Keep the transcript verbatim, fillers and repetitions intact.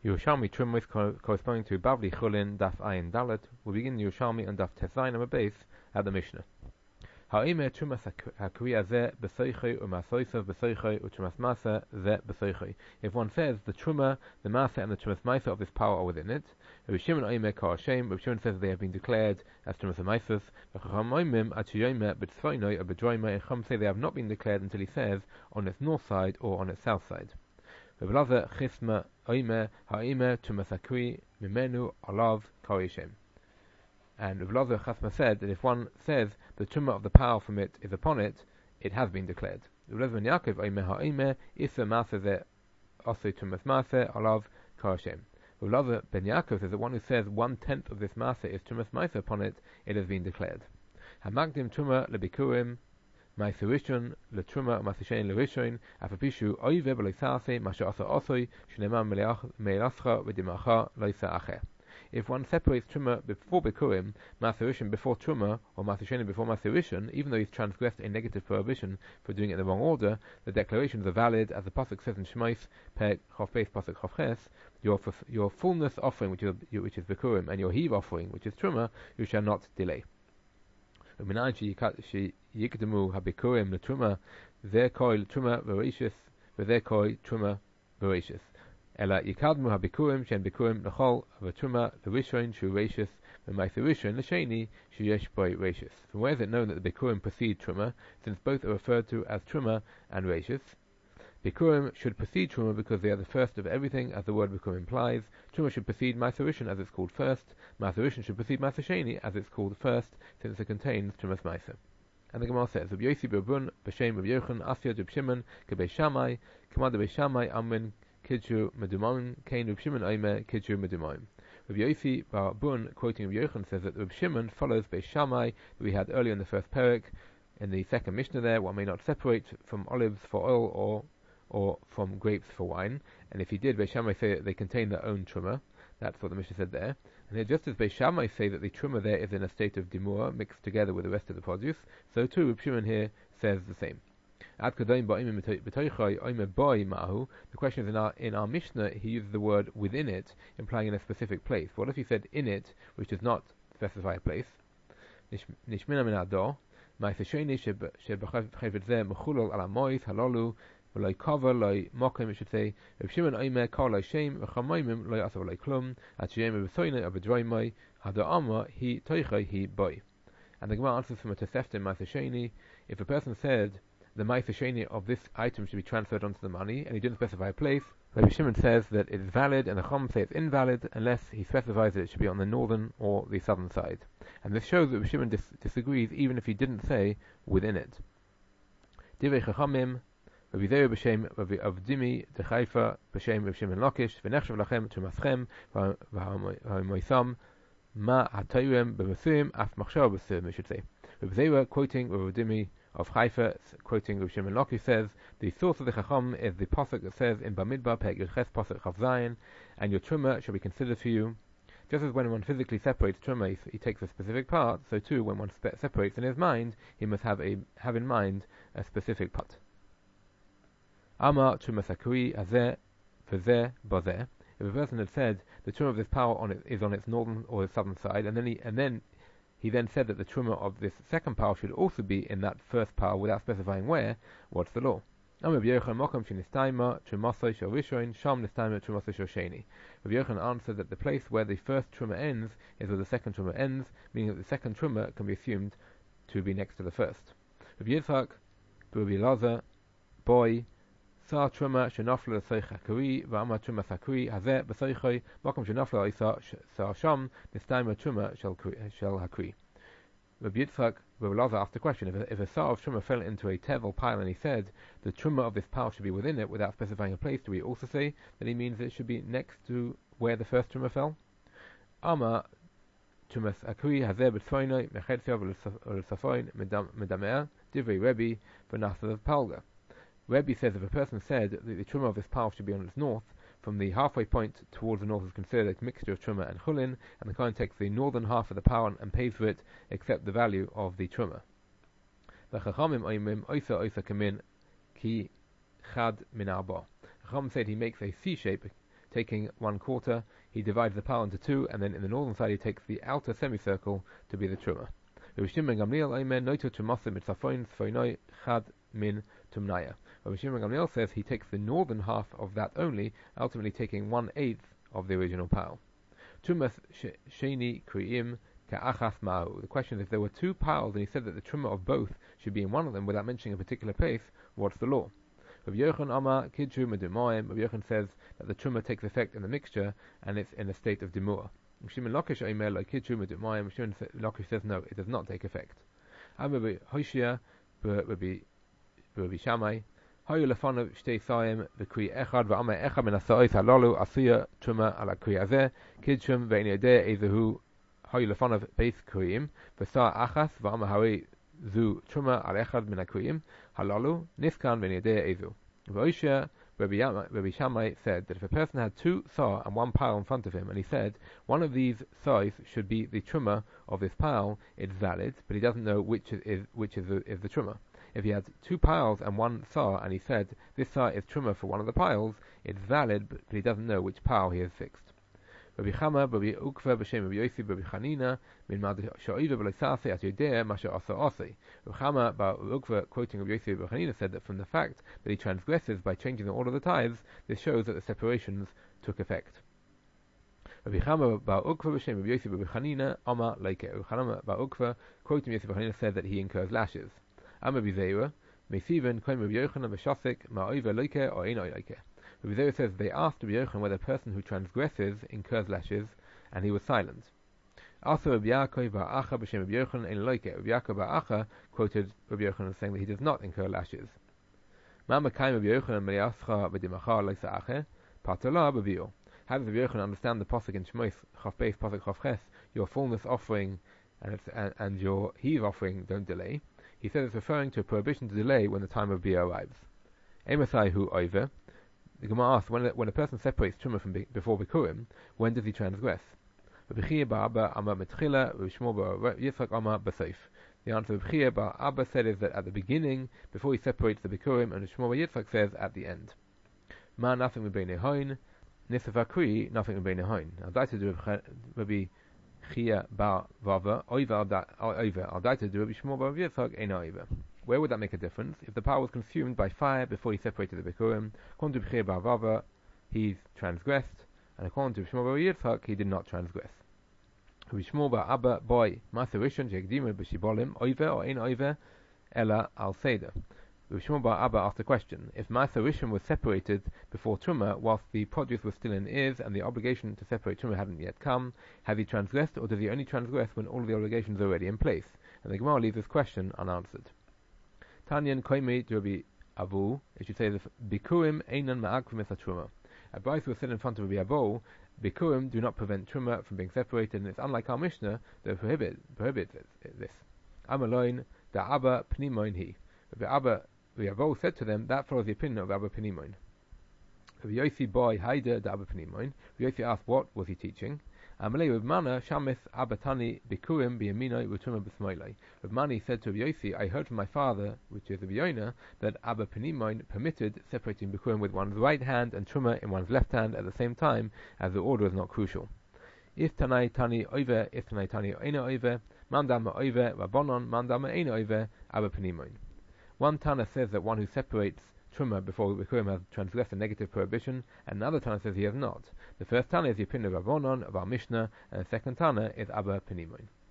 Yerushalmi Truma co- corresponding to Bavli Chulin Daf Ayin Dalet. We begin Yerushalmi on Daf Tezayin on a base at the Mishnah. Ha'ime Trumas Hakriya Zeh B'Soichei U'Masoisav B'Soichei U'Trumas Masa Zeh B'Soichei. If one says the Truma, the Masa, and the Trumas Maisa of this power are within it, Rabbi Shimon Ha'ime Kar Hashem. Rabbi Shimon says they have been declared as Trumas Maisas. V'Chacham Ha'imim Atchiyome B'Tzvoinoi or B'Droimoi. And Chacham say they have not been declared until he says on its north side or on its south side. Rabbi Lazar Chisma Oime Ha'ime Trumas Hakri Mimenu Alav Kar Hashem. And Rabbi Lazar Chasma said that if one says the Truma of the power from it is upon it, it has been declared. Rabbi Lazar ben Yaakov Oime Ha'ime Isa Masa Ze Osei Trumas Masa Alav Kar Hashem. Rabbi Lazar ben Yaakov says that one who says one tenth of this Masa is Trumas Masa upon it, it has been declared. Hamagdim Truma Lebikurim Ma'aser Rishon LeTruma Ma'aser Sheni LeRishon Afapishu Oive B'Loisase Masha Asa Osoi Shneimah Me'elascha V'Dimacha Loisa Acher. If one separates Truma before Bikurim, Ma'aser Rishon before Truma, or Ma'aser Sheni before Ma'aser Rishon, even though he's transgressed a negative prohibition for doing it in the wrong order, the declarations are valid, as the pasuk says in Shmos, Perek Chof Beis pasuk Chof Ches. Your your fullness offering, which is which is Bikurim, and your heave offering, which is Truma, you shall not delay. Yikdemu habikurim letruma v'koi truma v'reishis v'koi truma v'reishis. Ela yikadmu habikurim shen bikurim lechol v'truma l'rishon shu reishis v'ma'aser rishon l'sheni shu yesh boi reishis. From where is it known that the bikurim precede truma, since both are referred to as truma and reishis? Bikurim should precede Truma because they are the first of everything, as the word Bikurim implies. Truma should precede Ma'aser Rishon, as it's called first. Ma'aser Rishon should precede Ma'aser Sheni, as it's called first, since it contains Trumas Ma'aser. And the Gemara says, Rabbi Yosi B'Rabun B'Shem Rabbi Yochanan Asya Rabbi Shimon K'Bei Shammai K'mad Rabbi Shammai Amin Kidju Medumaim Kain Rabbi Shimon Oime Kidju Medumaim. Rabbi Yosi B'Rabun, quoting Rabbi Yochanan, says that Rabbi Shimon follows Bei Shammai that we had earlier in the first Perek. In the second Mishnah there, one may not separate from olives for oil or or from grapes for wine, and if he did, Beis Shammai say that they contain their own truma. That's what the Mishnah said there. And here, just as Beis Shammai say that the truma there is in a state of dimur, mixed together with the rest of the produce, so too Reb Shimon here says the same. The question is, in our, in our Mishnah, he uses the word within it, implying in a specific place. What if he said in it, which does not specify a place? Nishmina min ador, ma'aser sheni sheb'chayvet zeh mechulol ala mois halolu Loi cover, loi mokim, it should say, Reb Shimon Oime, Kar loi shem, v'chamoimim, loi asav loi klum, atchiyem b'thoinei, abedroimoi, hada amma, hi toichai, hi boi. And the Gemara answers from a Tosefta Ma'aser Sheni. If a person said the Ma'aser Sheni of this item should be transferred onto the money, and he didn't specify a place, Reb Shimon says that it is valid, and the Chum say it's invalid, unless he specifies that it should be on the northern or the southern side. And this shows that Reb Shimon dis- disagrees, even if he didn't say within it. Divrei Chachamim, Rabbi Zeir b'Shem Rabbi Avdimi Dechaifa b'Shem Rabbi Shimon Lakish v'nechshav lachem trumaschem v'hamoisam ma hatayim b'mesuim af machshav b'suim, we should say. Rabbi Zeir, quoting Rabbi Avdimi of Haifa, quoting Rabbi Shimon Lakish, says the source of the Chacham is the pasuk that says in Bamidbar Perek Yud-Ches pasuk Chav Zayin, and your truma shall be considered for you. Just as when one physically separates truma, he, he takes a specific part, so too when one spe- separates in his mind, he must have a have in mind a specific part. Ama Trumas Hakri Azeh V'Zeh B'Zeh. If a person had said the truma of this power on it is on its northern or its southern side, and then he and then he then said that the truma of this second power should also be in that first power without specifying where, what's the law? Rabbi Yochanan answered that the place where the first truma ends is where the second truma ends, meaning that the second truma can be assumed to be next to the first. Rabbi Yitzchak, Rabbi Lazar, boy. Sa truma shenafla l'soich hakuri v'ama truma sakuri hazeh b'soichoi makom shenafla isa sa sham nistayma truma shel hakuri. Rabbi Yitzchak, Rabbi Lazar asked a question: If a, if a sa of truma fell into a tevel pile and he said the truma of this pile should be within it without specifying a place, do we also say that he means it should be next to where the first truma fell? Ama truma sakuri hazeh b'tzoinoi mechedsev l'safoin medameh divrei Rebbe v'nasav palga. Rebbe says if a person said that the truma of this pile should be on its north, from the halfway point towards the north is considered a mixture of truma and chulin, and the Kohen takes the northern half of the pile and pays for it, except the value of the truma. The Chachamim oimim oisa oisa kamin ki chad min arba. Chacham said he makes a C shape, taking one quarter, he divides the pal into two, and then in the northern side he takes the outer semicircle to be the truma. Rabbi Shimon ben Gamliel Omer noito trumasim mitzafoin tzfoinoi chad min tumnaya. Rabbi Shimon ben Gamliel says he takes the northern half of that only, ultimately taking one eighth of the original pal. Trumas sheni kriyim ka'achas ma'u. The question is, if there were two pals and he said that the truma of both should be in one of them without mentioning a particular place, what's the law? Rabbi Yochanan Amar kidru medumayim. Rabbi Yochanan says that the truma takes effect in the mixture and it's in a state of demur. Shimon Lakish Omer like kidru medumayim. Shimon Lakish says no, it does not take effect. Rabbi Hoshia, Rabbi Rabbi Shammai. Hayu lefanav shtei sayim v'kri echad v'amar echad min ha'sa'os halalu asiya truma ala kri hazeh kidshum ve'en yodeh ezehu. Hayu lefanav beis kriyim v'sa achas v'amar hari zu truma al echad min ha'kriyim halalu niskan ve'en yodeh ezu. V'oishia Rabbi Shammai said that if a person had two saw and one pile in front of him, and he said one of these saws should be the truma of this pile, it's valid, but he doesn't know which is which is the, is the truma. If he had two piles and one saw, and he said this saw is truma for one of the piles, it's valid, but he doesn't know which pile he has fixed. Rabbi Chama, Rabbi Ukva, B'Shem Rabbi Yossi, Rabbi Chanina, Min Mad Sha'ida B'Leisase At Yodeh Masha Asa Ase. Rabbi Chama, Rabbi Ukva, quoting Rabbi Yossi, Rabbi Chanina, said that from the fact that he transgresses by changing the order of the tithes, this shows that the separations took effect. Rabbi Chama, Rabbi Ukva, B'Shem Rabbi Yossi, Rabbi Chanina, Ama Leike. Rabbi Chama, Rabbi Ukva, quoting Yossi, Rabbi Chanina, said that he incurs lashes. Ama B'Zeira, Meisiven, Koim Rabbi Yochanan, B'Shasik, Ma'oiva Leike, or Ein Leike. Rabbi Zera says they asked Rabbi Yochanan whether a person who transgresses incurs lashes, and he was silent. Also, Rabbi Yaakov bar Acha b'shem Rabbi Yochanan ein loike. Rabbi Yaakov bar Acha quoted Rabbi Yochanan saying that he does not incur lashes. Ma makayim Rabbi Yochanan meliascha b'dimacha loisa ache patala b'vio. How does Rabbi Yochanan understand the pasuk in Shmos Chaf Beis pasuk Chaf Ches? Your fullness offering and, it's, and, and your heave offering don't delay. He says it's referring to a prohibition to delay when the time of Bia arrives. Emasai hu oiver. The Gemara asks, when a, when a person separates truma from be, before Bikurim, when does he transgress? The answer of B'chia bar Abba said is that at the beginning, before he separates the Bikurim, and Shmuel bar Yitzchak says at the end. Ma nothing m'bein hoin, nisavakri nothing m'bein hoin. I'd like to do Rabbi Chia bar Vava, oiver I'd like to do Rabbi Shmuel bar Yitzchak ein oiver. Where would that make a difference? If the power was consumed by fire before he separated the Bikurim, according to B'chir bar Vava, he's transgressed, and according to Shmuel bar Yitzchak, he did not transgress. Rabbi Shmuel bar Abba, boy, Maser Rishon Shekdimu b'Shibolim, Oiver or Ein Oiver, Ella al Seder. Rabbi Shmuel bar Abba asked a question: if Maser Rishon was separated before Truma, whilst the produce was still in ears and the obligation to separate Truma hadn't yet come, has he transgressed, or does he only transgress when all of the obligations are already in place? And the Gemara leaves this question unanswered. Tanyan koimi Rabbi Abu, it should say this: Bikurim einan ma'akvim es truma. A Bryce was said in front of Rabbi Abu, Bikurim do not prevent truma from being separated, and it's unlike our Mishnah that prohibit prohibits this. Amaloin da Abba pnimoin he. Rabbi Abba, Rabbi Abu said to them, that follows the opinion of Abba pnimoin. Rabbi Yossi boy haida da Abba pnimoin. Rabbi Yossi asked, what was he teaching? Amalei Rav Mana shamis abatani bikurim biyaminoi v'truma b'smoilai. Rav Mani said to Rabbi Yossi, I heard from my father, which is Rabbi Yonah, that Abba Penimoin permitted separating bikurim with one's right hand and truma in one's left hand at the same time, as the order is not crucial. If tanai tani over, if tanai tani eina over, mandama over, rabbonon mandama eina over, Abba Penimoin. One Tana says that one who separates truma before Bikurim has transgressed a negative prohibition, and another Tana says he has not. The first Tana is the opinion of Rabbonon, of our Mishnah, and the second Tana is Abba Penimoin.